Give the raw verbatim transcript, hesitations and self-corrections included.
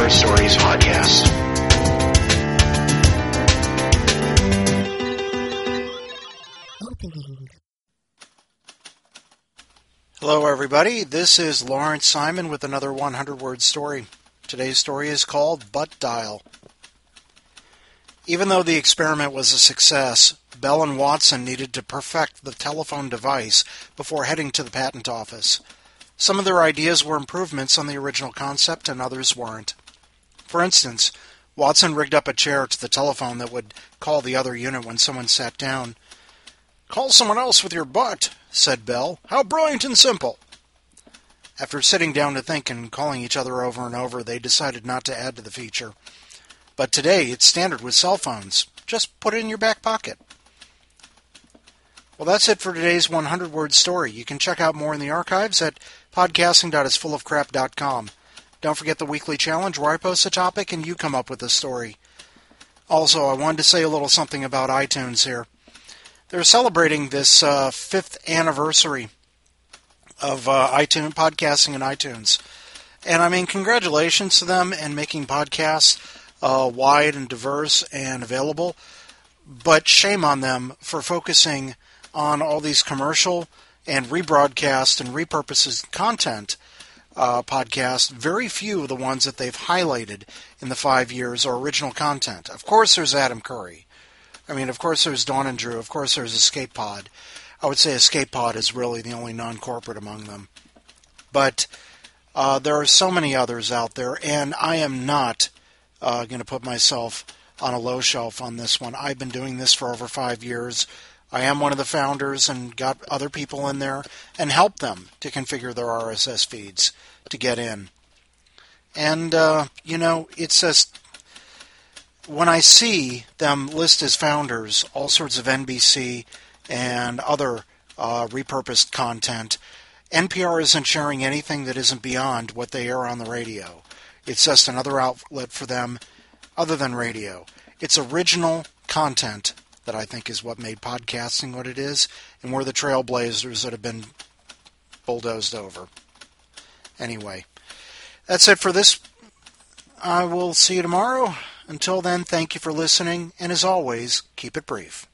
Word Stories podcast. Opening. Hello, everybody. This is Lawrence Simon with another one hundred word story. Today's story is called Butt Dial. Even though the experiment was a success, Bell and Watson needed to perfect the telephone device before heading to the patent office. Some of their ideas were improvements on the original concept and others weren't. For instance, Watson rigged up a chair to the telephone that would call the other unit when someone sat down. "Call someone else with your butt," said Bell. "How brilliant and simple." After sitting down to think and calling each other over and over, they decided not to add to the feature. But today, it's standard with cell phones. Just put it in your back pocket. Well, that's it for today's one hundred word story. You can check out more in the archives at podcasting dot is full of crap dot com. Don't forget the weekly challenge where I post a topic and you come up with a story. Also, I wanted to say a little something about iTunes here. They're celebrating this uh, fifth anniversary of uh, iTunes podcasting in iTunes. And I mean, congratulations to them and making podcasts uh, wide and diverse and available. But shame on them for focusing on all these commercial and rebroadcast and repurposed content uh, podcasts. Very few of the ones that they've highlighted in the five years are original content. Of course, there's Adam Curry. I mean, of course, there's Dawn and Drew. Of course, there's Escape Pod. I would say Escape Pod is really the only non-corporate among them. But uh, there are so many others out there, and I am not uh, going to put myself on a low shelf on this one. I've been doing this for over five years. I am one of the founders and got other people in there and helped them to configure their R S S feeds to get in. And, uh, you know, it says, when I see them list as founders all sorts of N B C and other uh, repurposed content, N P R isn't sharing anything that isn't beyond what they air on the radio. It's just another outlet for them other than radio. It's original content that I think is what made podcasting what it is, and we're the trailblazers that have been bulldozed over. Anyway, that's it for this. I will see you tomorrow. Until then, thank you for listening, and as always, keep it brief.